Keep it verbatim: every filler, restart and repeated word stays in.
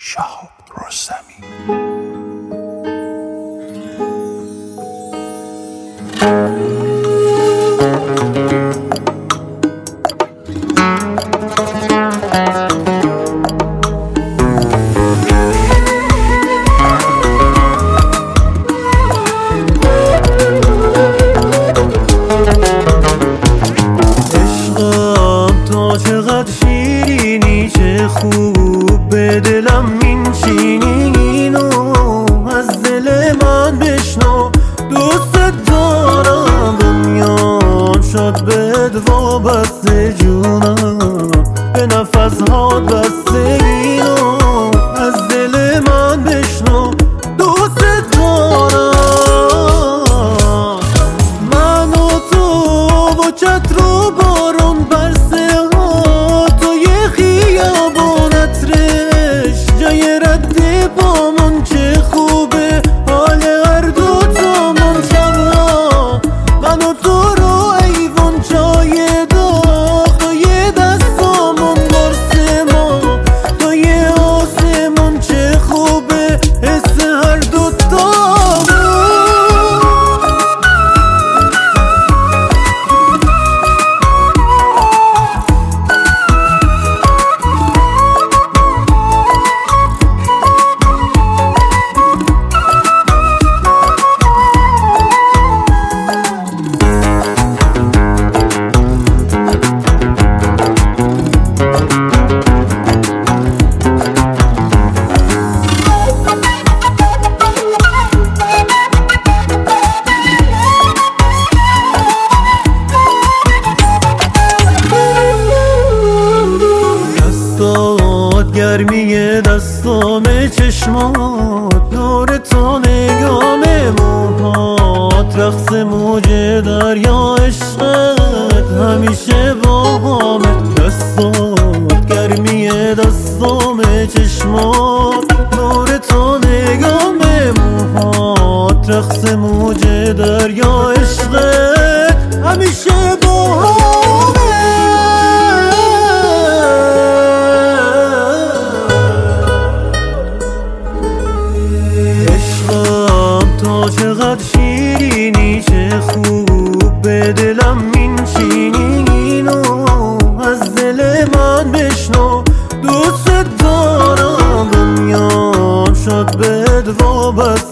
شهاب رستمی. عشقم تا چقدر شیرینی، چه خوب به دلم مینشینی، اینو از دل من بشنو، دوست دارم دنیام شد بهت وابسته، جونم به نفس‌هات بسته، اینو از دل من بشنو، دوست دارم. من و تو و چتر و بارون برسه ها، توی خیابون عطرش جای رد پامون، چه خوبه حال هر دو تامون. شبها من و تو رو ایوون چای داغ، توی دستامون برسه ما توی آسمون، چه خوبه حس هر دو تامون. گرمی دستام، چشمات نور تو، نگام موهات رقص موج دریا، عشقت همیشه با همه. دستات گرمی دستام، چشمات نور تو، نگام موهات رقص موج دریا، عشقت همیشه با همه. تا چقدر شیرینی، چه خوب به دلم مینشینی، اینو از دل من بشنو، دوست دارم دنیام شد بهت وابسته.